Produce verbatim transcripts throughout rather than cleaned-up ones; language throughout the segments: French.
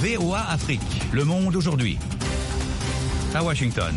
V O A Afrique, Le Monde aujourd'hui. À Washington.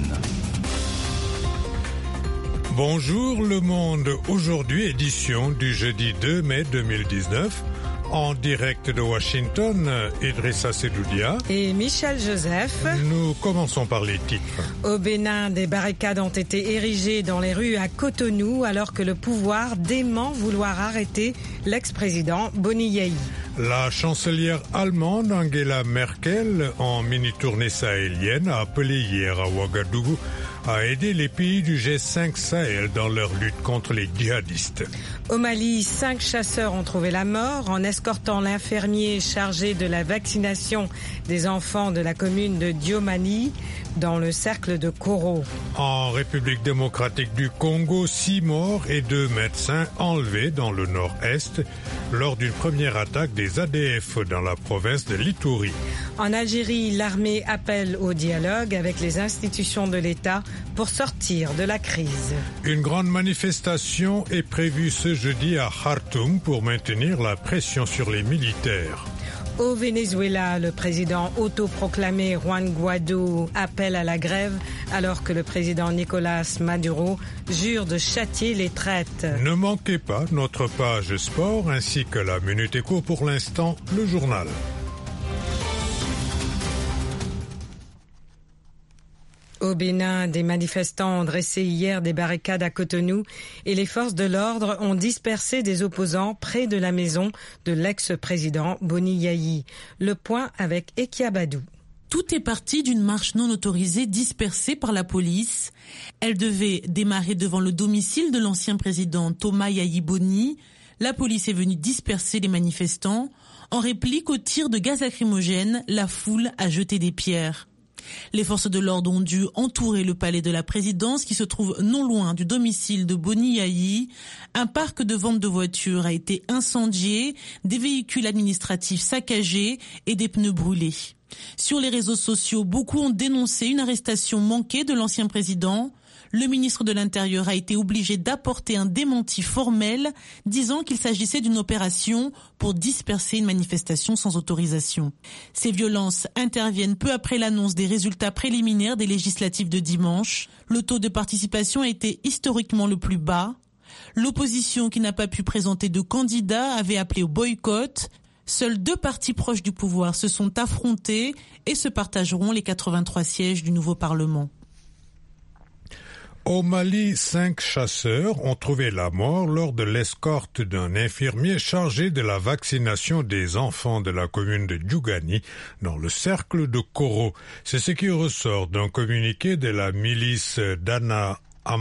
Bonjour Le Monde aujourd'hui, édition du jeudi deux mai deux mille dix-neuf. En direct de Washington, Idrissa Sedoudia et Michel Joseph. Nous commençons par les titres. Au Bénin, des barricades ont été érigées dans les rues à Cotonou alors que le pouvoir dément vouloir arrêter l'ex-président Boni Yayi. La chancelière allemande Angela Merkel, en mini-tournée sahélienne, a appelé hier à Ouagadougou à aider les pays du G cinq Sahel dans leur lutte contre les djihadistes. Au Mali, cinq chasseurs ont trouvé la mort en escortant l'infirmier chargé de la vaccination des enfants de la commune de Diomani dans le cercle de Koro. En République démocratique du Congo, six morts et deux médecins enlevés dans le nord-est lors d'une première attaque des A D F dans la province de l'Ituri. En Algérie, l'armée appelle au dialogue avec les institutions de l'État pour sortir de la crise. Une grande manifestation est prévue ce jeudi à Khartoum pour maintenir la pression sur les militaires. Au Venezuela, le président autoproclamé Juan Guaido appelle à la grève alors que le président Nicolas Maduro jure de châtier les traites. Ne manquez pas notre page sport ainsi que la Minute Éco, pour l'instant, le journal. Au Bénin, des manifestants ont dressé hier des barricades à Cotonou et les forces de l'ordre ont dispersé des opposants près de la maison de l'ex-président Boni Yayi. Le point avec Ekia Badou. Tout est parti d'une marche non autorisée dispersée par la police. Elle devait démarrer devant le domicile de l'ancien président Thomas Yayi Boni. La police est venue disperser les manifestants. En réplique aux tirs de gaz lacrymogène, la foule a jeté des pierres. Les forces de l'ordre ont dû entourer le palais de la présidence qui se trouve non loin du domicile de Boni Yayi. Un parc de vente de voitures a été incendié, des véhicules administratifs saccagés et des pneus brûlés. Sur les réseaux sociaux, beaucoup ont dénoncé une arrestation manquée de l'ancien président. Le ministre de l'Intérieur a été obligé d'apporter un démenti formel, disant qu'il s'agissait d'une opération pour disperser une manifestation sans autorisation. Ces violences interviennent peu après l'annonce des résultats préliminaires des législatives de dimanche. Le taux de participation a été historiquement le plus bas. L'opposition, qui n'a pas pu présenter de candidat, avait appelé au boycott. Seuls deux partis proches du pouvoir se sont affrontés et se partageront les quatre-vingt-trois sièges du nouveau Parlement. Au Mali, cinq chasseurs ont trouvé la mort lors de l'escorte d'un infirmier chargé de la vaccination des enfants de la commune de Djougani dans le cercle de Koro. C'est ce qui ressort d'un communiqué de la milice d'Anna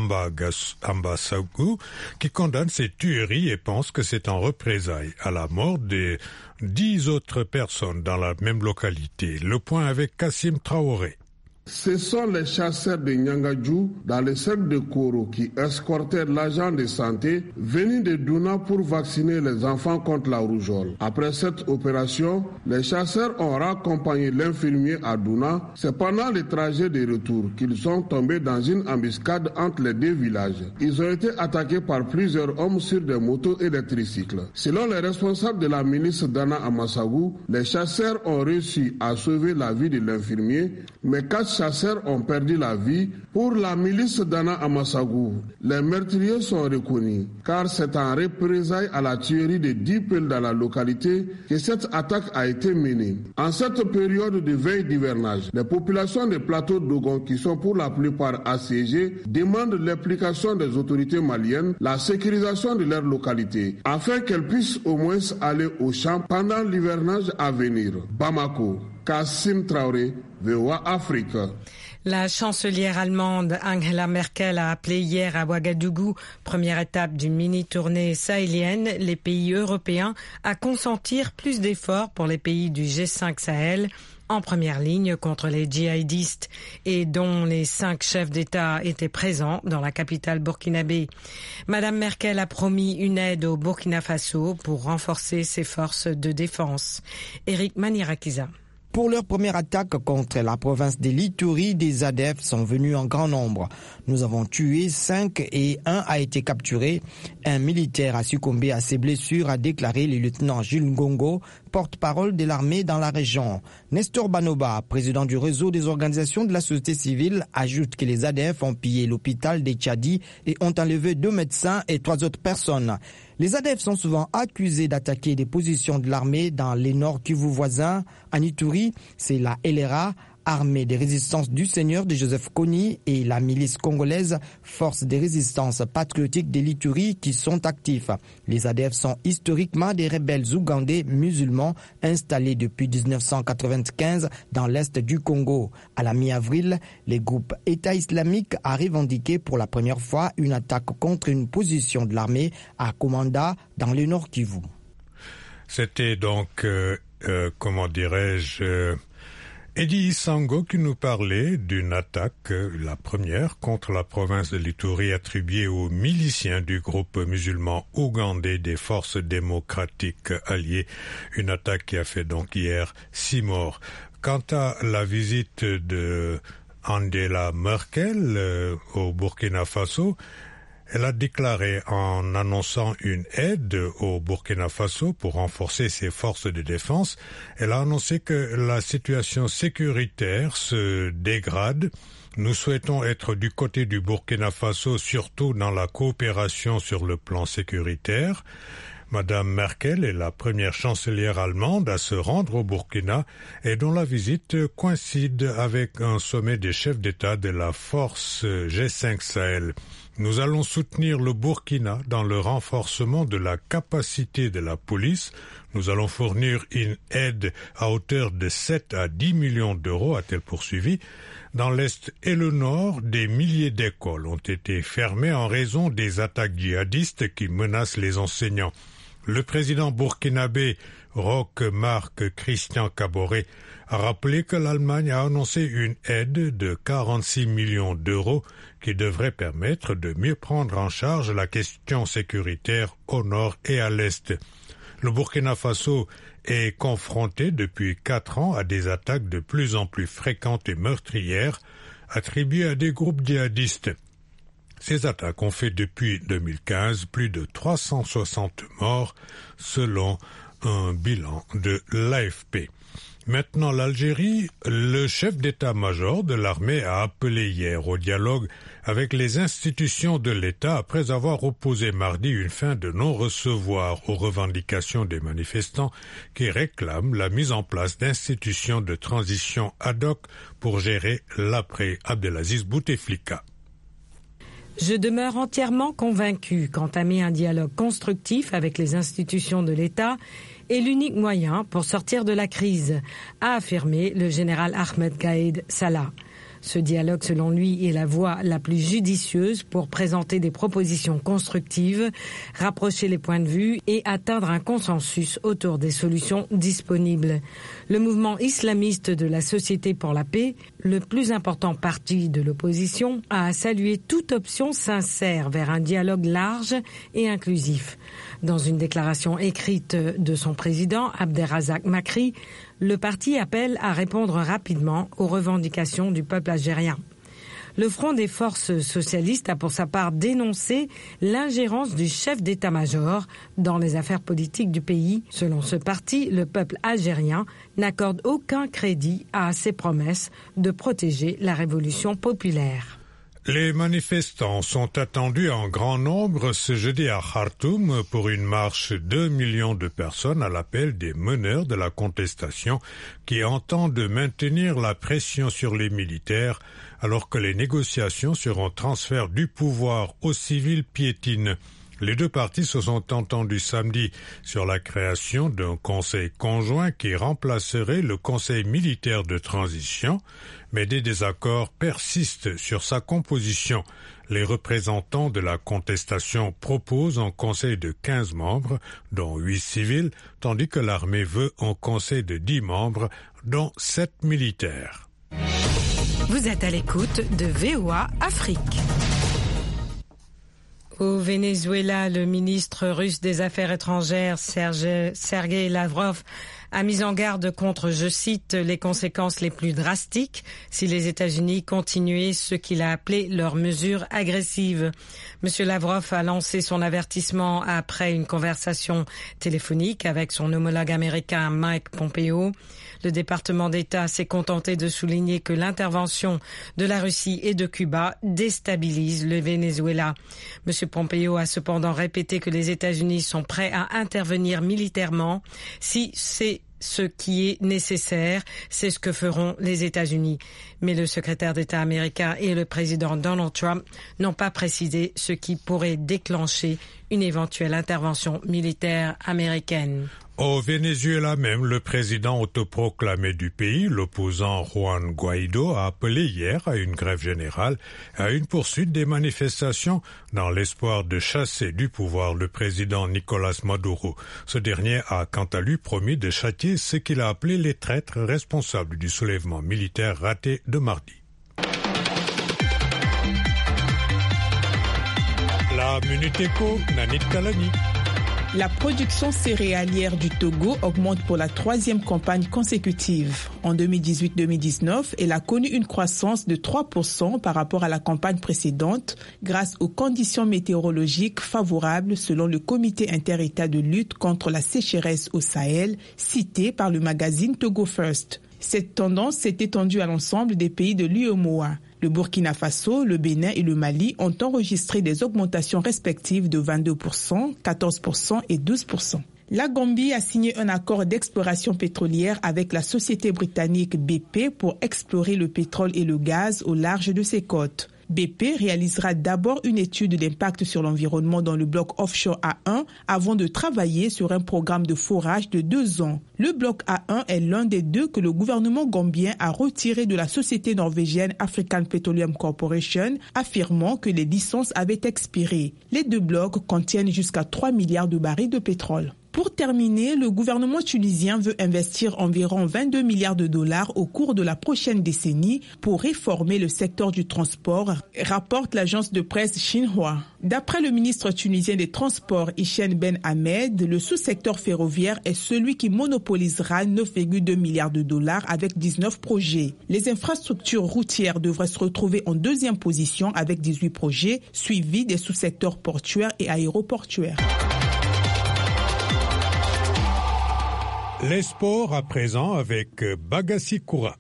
Ambassagu qui condamne ces tueries et pense que c'est en représailles à la mort des dix autres personnes dans la même localité. Le point avec Kassim Traoré. Ce sont les chasseurs de Nyangadjou dans le cercle de Koro qui escortaient l'agent de santé venu de Douna pour vacciner les enfants contre la rougeole. Après cette opération, les chasseurs ont raccompagné l'infirmier à Douna. C'est pendant le trajet de retour qu'ils sont tombés dans une embuscade entre les deux villages. Ils ont été attaqués par plusieurs hommes sur des motos et des tricycles. Selon les responsables de la milice d'Anna Amassagou, les chasseurs ont réussi à sauver la vie de l'infirmier, mais quatre chasseurs ont perdu la vie. Pour la milice d'Anna Amassagou, les meurtriers sont reconnus, car c'est en représailles à la tuerie de dix peuls dans la localité que cette attaque a été menée. En cette période de veille d'hivernage, les populations des plateaux d'Ogon, qui sont pour la plupart assiégées, demandent l'implication des autorités maliennes, la sécurisation de leur localité, afin qu'elles puissent au moins aller au champ pendant l'hivernage à venir. Bamako, Kassim Traoré, V O A Afrique. La chancelière allemande Angela Merkel a appelé hier à Ouagadougou, première étape d'une mini-tournée sahélienne, les pays européens à consentir plus d'efforts pour les pays du G cinq Sahel, en première ligne contre les djihadistes et dont les cinq chefs d'État étaient présents dans la capitale burkinabé. Madame Merkel a promis une aide au Burkina Faso pour renforcer ses forces de défense. Eric Manirakiza. Pour leur première attaque contre la province de l'Ituri, des A D F sont venus en grand nombre. Nous avons tué cinq et un a été capturé. Un militaire a succombé à ses blessures, a déclaré le lieutenant Jules Ngongo, porte-parole de l'armée dans la région. Nestor Banoba, président du réseau des organisations de la société civile, ajoute que les A D F ont pillé l'hôpital des Tchadi et ont enlevé deux médecins et trois autres personnes. Les A D F sont souvent accusés d'attaquer des positions de l'armée dans les Nord Kivu voisins. À Ituri, c'est la L R A, armée des résistances du Seigneur de Joseph Kony, et la milice congolaise, force des résistances patriotiques de l'Ituri, qui sont actifs. Les A D F sont historiquement des rebelles ougandais musulmans installés depuis dix-neuf cent quatre-vingt-quinze dans l'est du Congo. À la mi-avril, les groupes État islamique a revendiqué pour la première fois une attaque contre une position de l'armée à Komanda dans le Nord Kivu. C'était donc, euh, euh, comment dirais-je... Euh Eddie Isango qui nous parlait d'une attaque, la première, contre la province de l'Ituri attribuée aux miliciens du groupe musulman ougandais des forces démocratiques alliées. Une attaque qui a fait donc hier six morts. Quant à la visite de Angela Merkel euh, au Burkina Faso, elle a déclaré en annonçant une aide au Burkina Faso pour renforcer ses forces de défense. Elle a annoncé que la situation sécuritaire se dégrade. Nous souhaitons être du côté du Burkina Faso, surtout dans la coopération sur le plan sécuritaire. Madame Merkel est la première chancelière allemande à se rendre au Burkina et dont la visite coïncide avec un sommet des chefs d'État de la force G cinq Sahel. Nous allons soutenir le Burkina dans le renforcement de la capacité de la police. Nous allons fournir une aide à hauteur de sept à dix millions d'euros, a-t-elle poursuivi. Dans l'Est et le Nord, des milliers d'écoles ont été fermées en raison des attaques djihadistes qui menacent les enseignants. Le président burkinabé Roch Marc Christian Kaboré a rappelé que l'Allemagne a annoncé une aide de quarante-six millions d'euros qui devrait permettre de mieux prendre en charge la question sécuritaire au nord et à l'est. Le Burkina Faso est confronté depuis quatre ans à des attaques de plus en plus fréquentes et meurtrières attribuées à des groupes djihadistes. Ces attaques ont fait depuis deux mille quinze plus de trois cent soixante morts selon un bilan de l'A F P. Maintenant l'Algérie, le chef d'état-major de l'armée a appelé hier au dialogue avec les institutions de l'État après avoir opposé mardi une fin de non-recevoir aux revendications des manifestants qui réclament la mise en place d'institutions de transition ad hoc pour gérer l'après Abdelaziz Bouteflika. Je demeure entièrement convaincu qu'entamer un dialogue constructif avec les institutions de l'État est l'unique moyen pour sortir de la crise, a affirmé le général Ahmed Gaïd Salah. Ce dialogue, selon lui, est la voie la plus judicieuse pour présenter des propositions constructives, rapprocher les points de vue et atteindre un consensus autour des solutions disponibles. Le mouvement islamiste de la Société pour la paix, le plus important parti de l'opposition, a salué toute option sincère vers un dialogue large et inclusif. Dans une déclaration écrite de son président, Abderrazak Makri, le parti appelle à répondre rapidement aux revendications du peuple algérien. Le Front des forces socialistes a pour sa part dénoncé l'ingérence du chef d'état-major dans les affaires politiques du pays. Selon ce parti, le peuple algérien n'accorde aucun crédit à ses promesses de protéger la révolution populaire. Les manifestants sont attendus en grand nombre ce jeudi à Khartoum pour une marche de deux millions de personnes à l'appel des meneurs de la contestation qui entendent maintenir la pression sur les militaires alors que les négociations sur un transfert du pouvoir aux civils piétinent. Les deux parties se sont entendus samedi sur la création d'un conseil conjoint qui remplacerait le conseil militaire de transition, mais des désaccords persistent sur sa composition. Les représentants de la contestation proposent un conseil de quinze membres, dont huit civils, tandis que l'armée veut un conseil de dix membres, dont sept militaires. Vous êtes à l'écoute de V O A Afrique. Au Venezuela, le ministre russe des Affaires étrangères, Sergei Lavrov, a mis en garde contre, je cite, les conséquences les plus drastiques si les États-Unis continuaient ce qu'il a appelé leurs mesures agressives. Monsieur Lavrov a lancé son avertissement après une conversation téléphonique avec son homologue américain Mike Pompeo. Le département d'État s'est contenté de souligner que l'intervention de la Russie et de Cuba déstabilise le Venezuela. Monsieur Pompeo a cependant répété que les États-Unis sont prêts à intervenir militairement si c'est ce qui est nécessaire, c'est ce que feront les États-Unis. Mais le secrétaire d'État américain et le président Donald Trump n'ont pas précisé ce qui pourrait déclencher une éventuelle intervention militaire américaine. Au Venezuela même, le président autoproclamé du pays, l'opposant Juan Guaido, a appelé hier à une grève générale et à une poursuite des manifestations dans l'espoir de chasser du pouvoir le président Nicolás Maduro. Ce dernier a quant à lui promis de châtier ce qu'il a appelé les traîtres responsables du soulèvement militaire raté de mardi. La Minute Éco, Nanit Talani. La production céréalière du Togo augmente pour la troisième campagne consécutive. En deux mille dix-huit deux mille dix-neuf, elle a connu une croissance de trois pour cent par rapport à la campagne précédente grâce aux conditions météorologiques favorables selon le Comité inter-État de lutte contre la sécheresse au Sahel, cité par le magazine Togo First. Cette tendance s'est étendue à l'ensemble des pays de l'U E M O A. Le Burkina Faso, le Bénin et le Mali ont enregistré des augmentations respectives de vingt-deux pour cent, quatorze pour cent et douze pour cent. La Gambie a signé un accord d'exploration pétrolière avec la société britannique B P pour explorer le pétrole et le gaz au large de ses côtes. B P réalisera d'abord une étude d'impact sur l'environnement dans le bloc offshore A un avant de travailler sur un programme de forage de deux ans. Le bloc A un est l'un des deux que le gouvernement gambien a retiré de la société norvégienne African Petroleum Corporation, affirmant que les licences avaient expiré. Les deux blocs contiennent jusqu'à trois milliards de barils de pétrole. Pour terminer, le gouvernement tunisien veut investir environ vingt-deux milliards de dollars au cours de la prochaine décennie pour réformer le secteur du transport, rapporte l'agence de presse Xinhua. D'après le ministre tunisien des Transports, Hichem Ben Ahmed, le sous-secteur ferroviaire est celui qui monopolisera neuf virgule deux milliards de dollars avec dix-neuf projets. Les infrastructures routières devraient se retrouver en deuxième position avec dix-huit projets, suivis des sous-secteurs portuaires et aéroportuaires. Les sports à présent avec Bagassi Koura.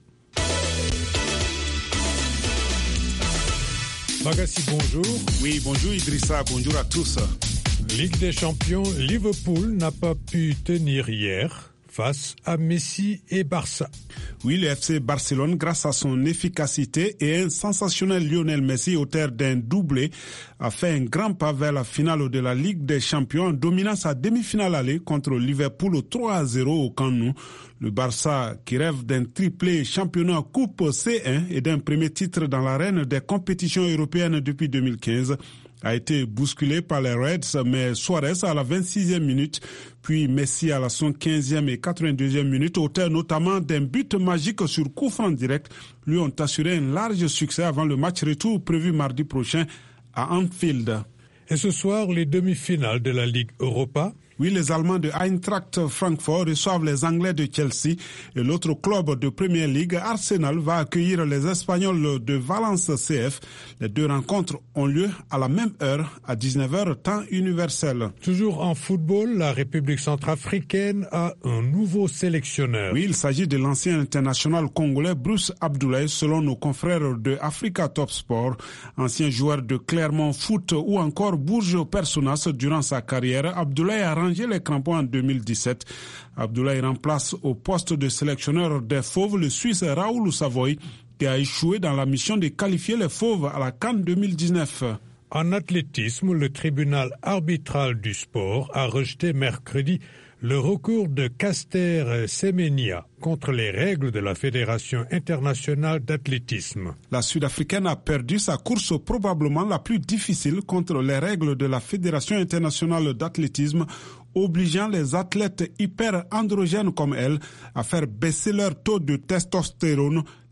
Bagassi, bonjour. Oui, bonjour Idrissa, bonjour à tous. Ligue des champions, Liverpool n'a pas pu tenir hier face à Messi et Barça. Oui, le F C Barcelone, grâce à son efficacité et un sensationnel Lionel Messi, auteur d'un doublé, a fait un grand pas vers la finale de la Ligue des champions en dominant sa demi-finale aller contre Liverpool au trois à zéro au Camp Nou. Le Barça, qui rêve d'un triplé championnat Coupe C un et d'un premier titre dans l'arène des compétitions européennes depuis deux mille quinze, a été bousculé par les Reds, mais Suarez à la vingt-sixième minute, puis Messi à la soixante-quinzième et quatre-vingt-deuxième minute, auteur notamment d'un but magique sur coup franc direct, lui ont assuré un large succès avant le match retour prévu mardi prochain à Anfield. Et ce soir, les demi-finales de la Ligue Europa. Oui, les Allemands de Eintracht Francfort reçoivent les Anglais de Chelsea et l'autre club de Premier League, Arsenal, va accueillir les Espagnols de Valence C F. Les deux rencontres ont lieu à la même heure, à dix-neuf heures, temps universel. Toujours en football, la République centrafricaine a un nouveau sélectionneur. Oui, il s'agit de l'ancien international congolais Bruce Abdoulaye, selon nos confrères de Africa Top Sport. Ancien joueur de Clermont Foot ou encore Bourges Personas durant sa carrière, Abdoulaye a rangé les crampons en deux mille dix-sept. Abdoulaye remplace au poste de sélectionneur des Fauves le Suisse Raoul Savoy, qui a échoué dans la mission de qualifier les Fauves à la CAN deux mille dix-neuf. En athlétisme, le tribunal arbitral du sport a rejeté mercredi le recours de Caster Semenya contre les règles de la Fédération internationale d'athlétisme. La Sud-Africaine a perdu sa course probablement la plus difficile contre les règles de la Fédération internationale d'athlétisme, obligeant les athlètes hyper-androgènes comme elle à faire baisser leur taux de testostérone,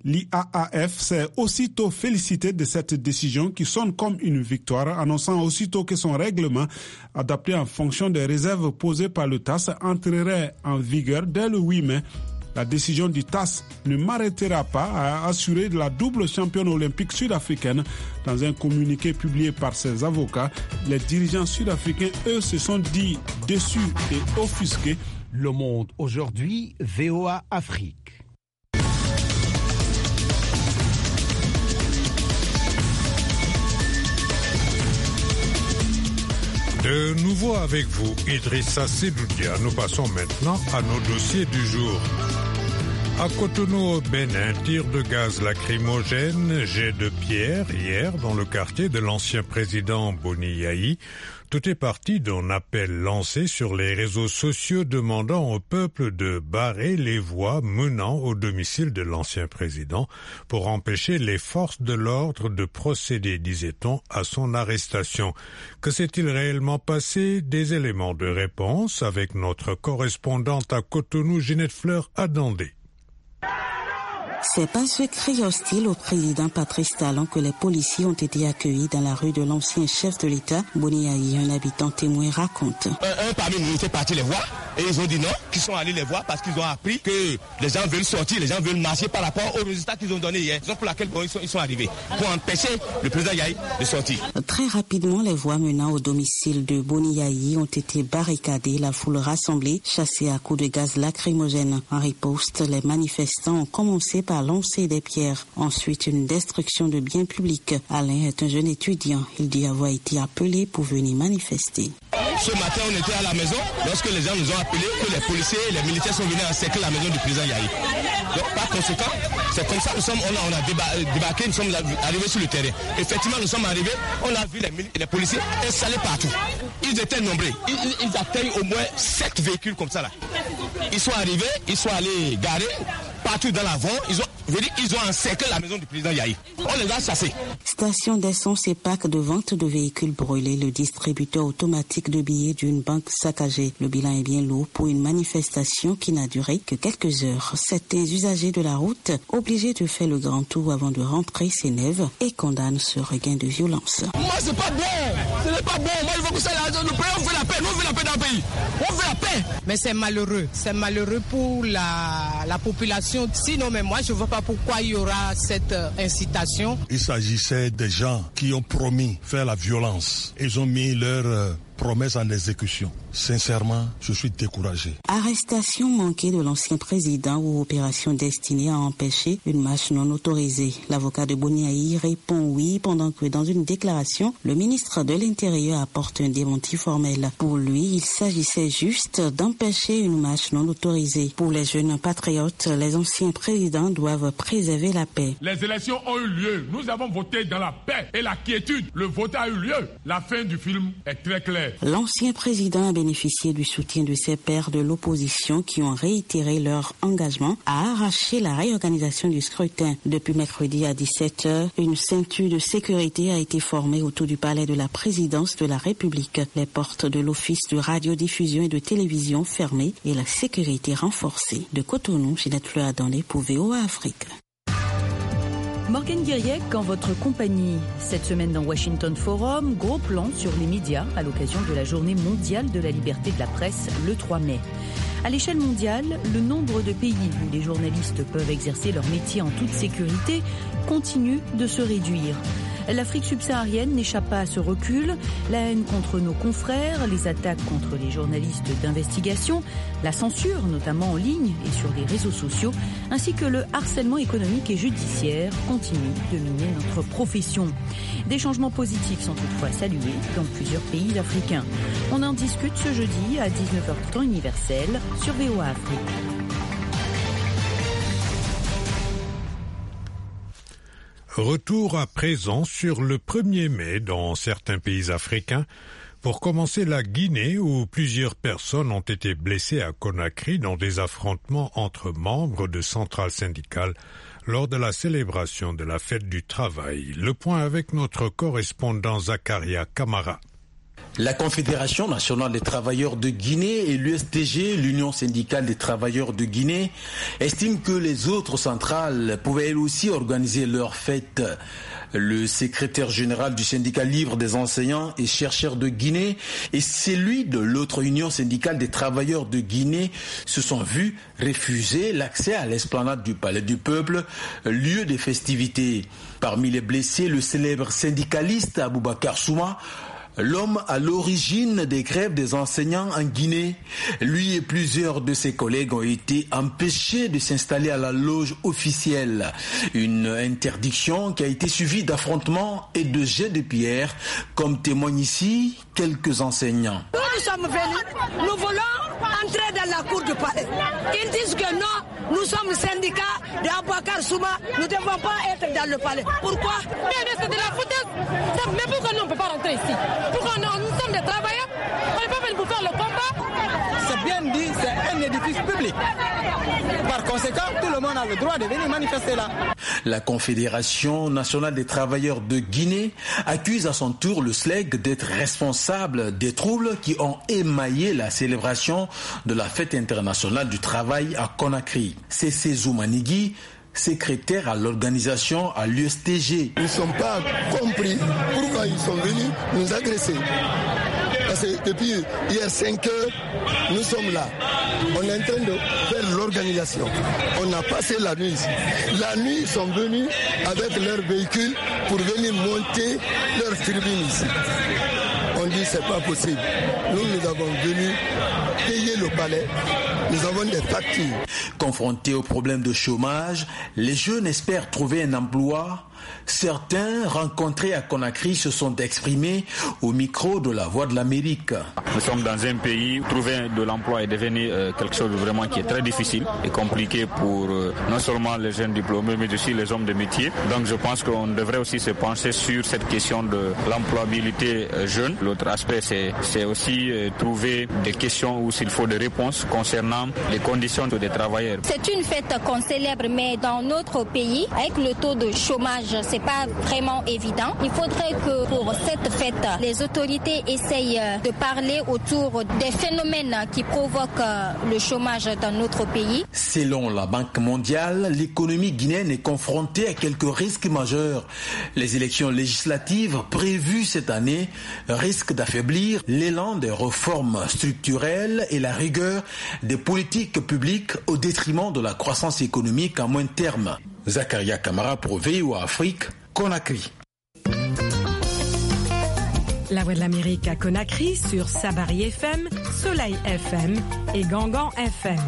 L'I A A F s'est aussitôt félicité de cette décision qui sonne comme une victoire, annonçant aussitôt que son règlement, adapté en fonction des réserves posées par le T A S, entrerait en vigueur dès le huit mai. La décision du T A S ne m'arrêtera pas à assurer la double championne olympique sud-africaine. Dans un communiqué publié par ses avocats, les dirigeants sud-africains, eux, se sont dit déçus et offusqués. Le Monde aujourd'hui, V O A Afrique. De nouveau avec vous, Idrissa Sedoudia. Nous passons maintenant à nos dossiers du jour. À Cotonou, au Bénin, tir de gaz lacrymogène, jet de pierre hier dans le quartier de l'ancien président Boni Yayi. Tout est parti d'un appel lancé sur les réseaux sociaux demandant au peuple de barrer les voies menant au domicile de l'ancien président pour empêcher les forces de l'ordre de procéder, disait-on, à son arrestation. Que s'est-il réellement passé? Des éléments de réponse avec notre correspondante à Cotonou, Ginette Fleur Adandé. C'est par ce cri hostile au président Patrice Talon que les policiers ont été accueillis dans la rue de l'ancien chef de l'État. Boni Yayi, un habitant témoin, raconte. Un, un parmi nous était parti les voir et ils ont dit non, qu'ils sont allés les voir parce qu'ils ont appris que les gens veulent sortir, les gens veulent marcher par rapport aux résultats qu'ils ont donnés hier. C'est pour laquelle bon, ils, sont, ils sont arrivés pour empêcher le président Yayi de sortir. Très rapidement, les voies menant au domicile de Boni Yayi ont été barricadées, la foule rassemblée, chassée à coups de gaz lacrymogène. En riposte, les manifestants ont commencé par lancer des pierres. Ensuite, une destruction de biens publics. Alain est un jeune étudiant. Il dit avoir été appelé pour venir manifester. Ce matin, on était à la maison lorsque les gens nous ont appelé que les policiers et les militaires sont venus encercler la maison du président Yayi. Donc, par conséquent, c'est comme ça que nous sommes, on a, on a déba- débarqué, nous sommes arrivés sur le terrain. Effectivement, nous sommes arrivés, on a vu les, les policiers installés partout. Ils étaient nombreux. Ils, ils, ils atteignent au moins sept véhicules comme ça là. Ils sont arrivés, ils sont allés garer partout dans l'avant. Ils ont, ils ont encerclé la maison du président Yayi. On les a chassés. Station d'essence et parc de vente de véhicules brûlés. Le distributeur automatique de billets d'une banque saccagée. Le bilan est bien lourd pour une manifestation qui n'a duré que quelques heures. Certains usagers de la route, obligés de faire le grand tour avant de rentrer, s'énervent et condamnent ce regain de violence. Moi, c'est pas bon. Ce n'est pas bon. Moi, il faut que ça, nous on veut la paix. Nous, on veut la paix dans le pays. On veut la paix. Mais c'est malheureux. C'est malheureux pour la, la population. Sinon, mais moi, je ne vois pas pourquoi il y aura cette incitation. Il s'agissait des gens qui ont promis faire la violence. Ils ont mis leur euh, promesse en exécution. Sincèrement, je suis découragé. Arrestation manquée de l'ancien président ou opération destinée à empêcher une marche non autorisée. L'avocat de Boni Yayi répond oui pendant que dans une déclaration, le ministre de l'Intérieur apporte un démenti formel. Pour lui, il s'agissait juste d'empêcher une marche non autorisée. Pour les jeunes patriotes, les anciens présidents doivent préserver la paix. Les élections ont eu lieu. Nous avons voté dans la paix et la quiétude. Le vote a eu lieu. La fin du film est très claire. L'ancien président a bénéficié du soutien de ses pairs de l'opposition qui ont réitéré leur engagement à arracher la réorganisation du scrutin. Depuis mercredi à dix-sept heures, une ceinture de sécurité a été formée autour du palais de la présidence de la République. Les portes de l'office de radiodiffusion et de télévision fermées et la sécurité renforcée. De Cotonou, Ginette Fleur Adandé pour V O A Afrique. Morgane Guiriec en votre compagnie. Cette semaine dans Washington Forum, gros plan sur les médias à l'occasion de la journée mondiale de la liberté de la presse le trois mai. À l'échelle mondiale, le nombre de pays où les journalistes peuvent exercer leur métier en toute sécurité continue de se réduire. L'Afrique subsaharienne n'échappe pas à ce recul. La haine contre nos confrères, les attaques contre les journalistes d'investigation, la censure, notamment en ligne et sur les réseaux sociaux, ainsi que le harcèlement économique et judiciaire continuent de miner notre profession. Des changements positifs sont toutefois salués dans plusieurs pays africains. On en discute ce jeudi à dix-neuf heures temps universel sur V O A Afrique. Retour à présent sur le premier mai dans certains pays africains. Pour commencer, la Guinée, où plusieurs personnes ont été blessées à Conakry dans des affrontements entre membres de centrales syndicales lors de la célébration de la fête du travail. Le point avec notre correspondant Zakaria Kamara. La Confédération nationale des travailleurs de Guinée et l'U S T G, l'Union syndicale des travailleurs de Guinée, estiment que les autres centrales pouvaient elles aussi organiser leur fête. Le secrétaire général du syndicat libre des enseignants et chercheurs de Guinée et celui de l'autre Union syndicale des travailleurs de Guinée se sont vus refuser l'accès à l'esplanade du Palais du Peuple, lieu des festivités. Parmi les blessés, le célèbre syndicaliste Aboubacar Souma, l'homme à l'origine des grèves des enseignants en Guinée. Lui et plusieurs de ses collègues ont été empêchés de s'installer à la loge officielle. Une interdiction qui a été suivie d'affrontements et de jets de pierre, comme témoignent ici quelques enseignants. Nous, nous sommes venus, nous voulons entrer dans la cour du palais. Ils disent que non, nous sommes syndicats d'Aboubacar Souma, nous ne devons pas être dans le palais. Pourquoi? Mais c'est de la foutaise. Mais pourquoi nous on ne peut pas rentrer ici? Pourquoi nous, nous sommes des travailleurs? On n'est pas venu pour faire le combat? C'est bien dit, c'est un édifice public. Par conséquent, tout le monde a le droit de venir manifester là. La Confédération nationale des travailleurs de Guinée accuse à son tour le S L E G d'être responsable des troubles qui ont émaillé la célébration de la fête internationale du travail à Conakry. C'est Cézou Manigui, secrétaire à l'organisation à l'U S T G. Nous ne sommes pas compris pourquoi ils sont venus nous agresser. Parce que depuis hier cinq heures, nous sommes là. On est en train de faire l'organisation. On a passé la nuit ici. La nuit, ils sont venus avec leurs véhicules pour venir monter leur tribune ici. On dit c'est pas possible. Nous, nous avons venu payer le palais. Nous avons des factures. Confrontés au problème de chômage, les jeunes espèrent trouver un emploi. Certains rencontrés à Conakry se sont exprimés au micro de la Voix de l'Amérique. Nous sommes dans un pays où trouver de l'emploi est devenu euh, quelque chose de vraiment qui est très difficile et compliqué pour euh, non seulement les jeunes diplômés mais aussi les hommes de métier. Donc je pense qu'on devrait aussi se pencher sur cette question de l'employabilité euh, jeune. L'autre aspect c'est, c'est aussi euh, trouver des questions où s'il faut des réponses concernant les conditions des travailleurs. C'est une fête qu'on célèbre mais dans notre pays avec le taux de chômage c'est pas vraiment évident. Il faudrait que pour cette fête, les autorités essayent de parler autour des phénomènes qui provoquent le chômage dans notre pays. Selon la Banque mondiale, l'économie guinéenne est confrontée à quelques risques majeurs. Les élections législatives prévues cette année risquent d'affaiblir l'élan des réformes structurelles et la rigueur des politiques publiques au détriment de la croissance économique à moyen terme. Zakaria Kamara pour V O A Afrique, Conakry. La Voix de l'Amérique à Conakry sur Sabari F M, Soleil F M et Gangan F M.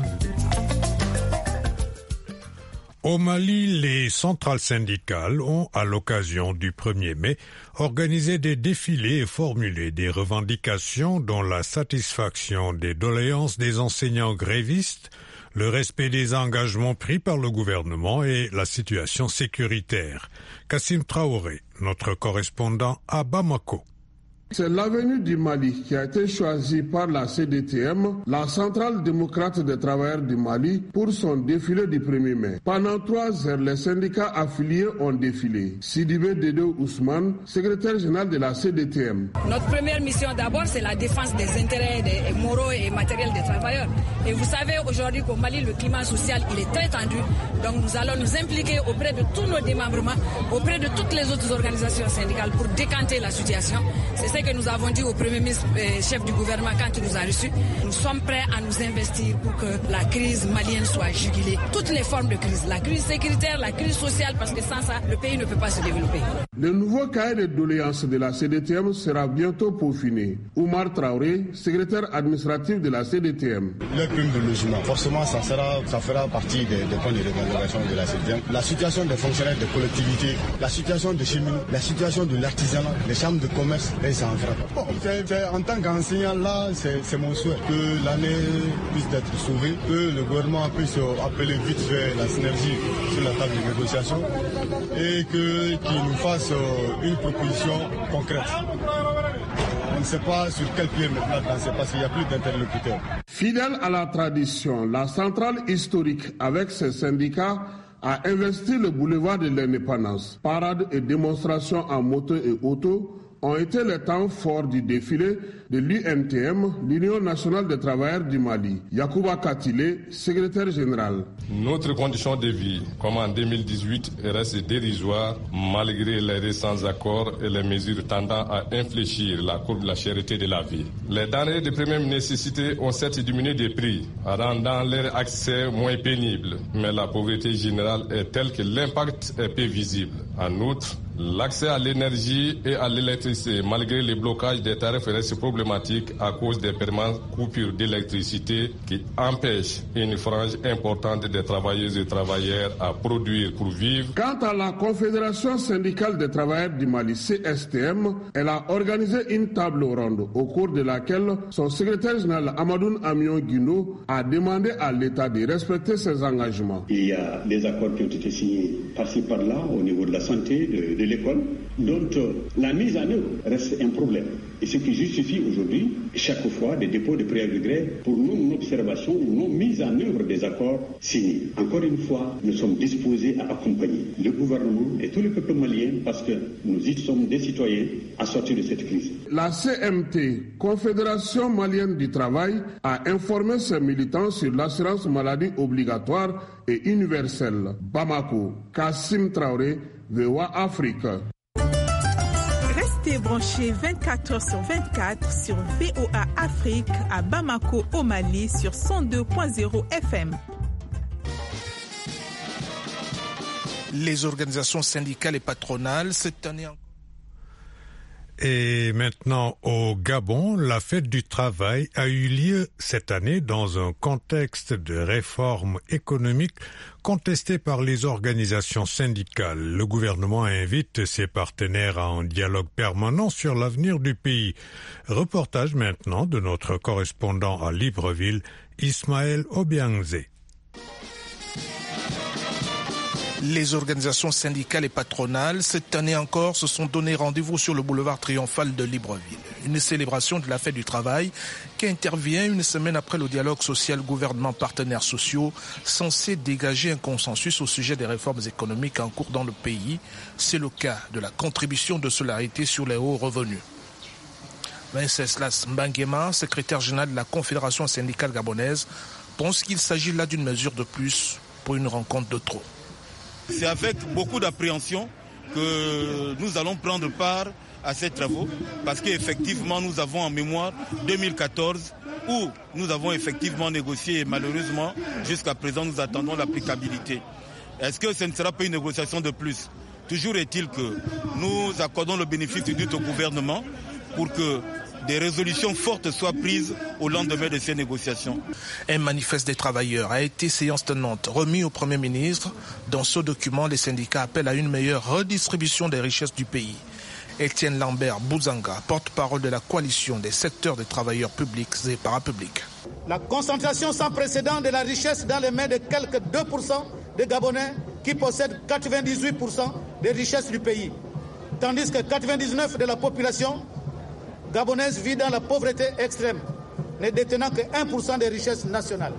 Au Mali, les centrales syndicales ont, à l'occasion du premier mai, organisé des défilés et formulé des revendications dont la satisfaction des doléances des enseignants grévistes, le respect des engagements pris par le gouvernement et la situation sécuritaire. Kassim Traoré, notre correspondant à Bamako. C'est l'avenue du Mali qui a été choisie par la C D T M, la Centrale démocrate des travailleurs du Mali, pour son défilé du premier mai. Pendant trois heures, les syndicats affiliés ont défilé. Sidibé Dedo Ousmane, secrétaire général de la C D T M. Notre première mission d'abord, c'est la défense des intérêts des moraux et matériels des travailleurs. Et vous savez aujourd'hui qu'au Mali, le climat social, il est très tendu. Donc nous allons nous impliquer auprès de tous nos démembrements, auprès de toutes les autres organisations syndicales pour décanter la situation. C'est ce que nous avons dit au Premier ministre, euh, chef du gouvernement, quand il nous a reçus. Nous sommes prêts à nous investir pour que la crise malienne soit jugulée. Toutes les formes de crise, la crise sécuritaire, la crise sociale, parce que sans ça, le pays ne peut pas se développer. Le nouveau cahier de doléances de la C D T M sera bientôt peaufiné. Oumar Traoré, secrétaire administratif de la C D T M. Les primes de logement, forcément, ça, sera, ça fera partie des, des points de revendication de la C D T M. La situation des fonctionnaires des collectivités, la situation des cheminots, la situation de l'artisanat, les chambres de commerce, et ça en fera pas. Bon, c'est, c'est, en tant qu'enseignant, là, c'est, c'est mon souhait que l'année puisse être sauvée, que le gouvernement puisse appeler vite fait la synergie sur la table de négociation et que, qu'il nous fasse une proposition concrète. On ne sait pas sur quel pied maintenant danser parce qu'il n'y a plus d'interlocuteurs. Fidèle à la tradition, la centrale historique avec ses syndicats a investi le boulevard de l'Indépendance. Parades et démonstrations en moto et auto ont été les temps forts du défilé de l'U N T M, l'Union nationale des travailleurs du Mali. Yacouba Katile, secrétaire général. Notre condition de vie, comme en deux mille dix-huit, reste dérisoire malgré les récents accords et les mesures tendant à infléchir la courbe de la cherté de la vie. Les denrées de première nécessité ont certes diminué de prix, rendant leur accès moins pénible, mais la pauvreté générale est telle que l'impact est peu visible. En outre, l'accès à l'énergie et à l'électricité, malgré les blocages des tarifs, reste problématique à cause des permanentes coupures d'électricité qui empêchent une frange importante des travailleuses et travailleurs à produire pour vivre. Quant à la Confédération syndicale des travailleurs du Mali, C S T M, elle a organisé une table ronde au cours de laquelle son secrétaire général Amadoun Amion Guindo a demandé à l'État de respecter ses engagements. Il y a des accords qui ont été signés par-ci par-là au niveau de la santé, de, de l'école, dont euh, la mise en œuvre reste un problème. Et ce qui justifie aujourd'hui, chaque fois, des dépôts de préavis de grève pour non-observation ou non-mise en œuvre des accords signés. Encore une fois, nous sommes disposés à accompagner le gouvernement et tout le peuple malien parce que nous y sommes des citoyens à sortir de cette crise. La C M T, Confédération malienne du travail, a informé ses militants sur l'assurance maladie obligatoire et universelle. Bamako, Kassim Traoré, V O A Afrique. Restez branchés vingt-quatre heures sur vingt-quatre sur V O A Afrique à Bamako au Mali sur cent deux point zéro F M. Les organisations syndicales et patronales cette année. Et maintenant, au Gabon, la fête du travail a eu lieu cette année dans un contexte de réformes économiques contestées par les organisations syndicales. Le gouvernement invite ses partenaires à un dialogue permanent sur l'avenir du pays. Reportage maintenant de notre correspondant à Libreville, Ismaël Obiangze. Les organisations syndicales et patronales, cette année encore, se sont donné rendez-vous sur le boulevard triomphal de Libreville. Une célébration de la fête du travail qui intervient une semaine après le dialogue social gouvernement-partenaires sociaux censé dégager un consensus au sujet des réformes économiques en cours dans le pays. C'est le cas de la contribution de solidarité sur les hauts revenus. Wenceslas Mbangema, secrétaire général de la Confédération syndicale gabonaise, pense qu'il s'agit là d'une mesure de plus pour une rencontre de trop. C'est avec beaucoup d'appréhension que nous allons prendre part à ces travaux parce qu'effectivement nous avons en mémoire deux mille quatorze où nous avons effectivement négocié et malheureusement jusqu'à présent nous attendons l'applicabilité. Est-ce que ce ne sera pas une négociation de plus? Toujours est-il que nous accordons le bénéfice du doute au gouvernement pour que des résolutions fortes soient prises au lendemain de ces négociations. Un manifeste des travailleurs a été séance tenante remis au Premier ministre. Dans ce document, les syndicats appellent à une meilleure redistribution des richesses du pays. Étienne Lambert Bouzanga, porte-parole de la coalition des secteurs des travailleurs publics et parapublics. La concentration sans précédent de la richesse dans les mains de quelques deux pour cent des Gabonais qui possèdent quatre-vingt-dix-huit pour cent des richesses du pays, tandis que quatre-vingt-dix-neuf pour cent de la population gabonaise vit dans la pauvreté extrême, ne détenant que un pour cent des richesses nationales.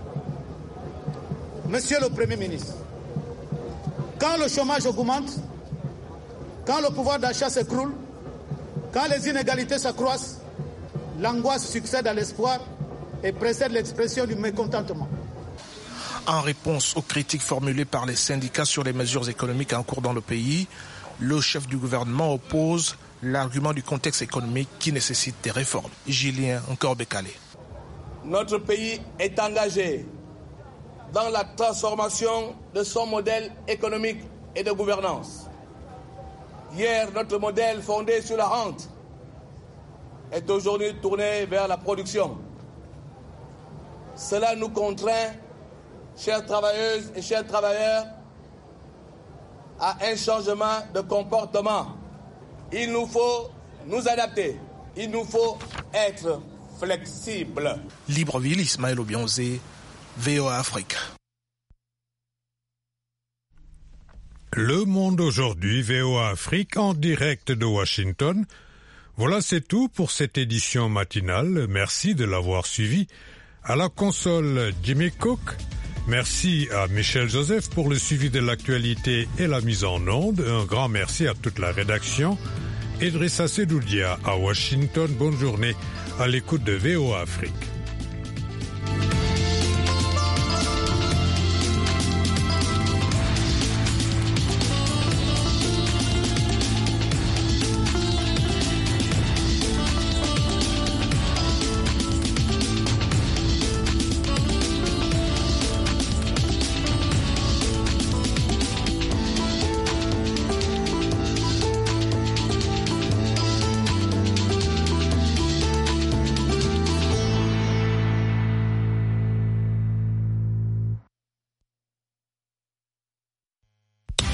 Monsieur le Premier ministre, quand le chômage augmente, quand le pouvoir d'achat s'écroule, quand les inégalités s'accroissent, l'angoisse succède à l'espoir et précède l'expression du mécontentement. En réponse aux critiques formulées par les syndicats sur les mesures économiques en cours dans le pays, le chef du gouvernement oppose l'argument du contexte économique qui nécessite des réformes. Julien Nkorbekale. Notre pays est engagé dans la transformation de son modèle économique et de gouvernance. Hier, notre modèle fondé sur la rente est aujourd'hui tourné vers la production. Cela nous contraint, chères travailleuses et chers travailleurs, à un changement de comportement. Il nous faut nous adapter. Il nous faut être flexibles. Libreville, Ismaël Obiangze, V O A Afrique. Le Monde aujourd'hui, V O A Afrique, en direct de Washington. Voilà, c'est tout pour cette édition matinale. Merci de l'avoir suivi. À la console, Jimmy Cook. Merci à Michel Joseph pour le suivi de l'actualité et la mise en onde. Un grand merci à toute la rédaction. Idrissa Sedoudia à Washington. Bonne journée à l'écoute de V O A Afrique.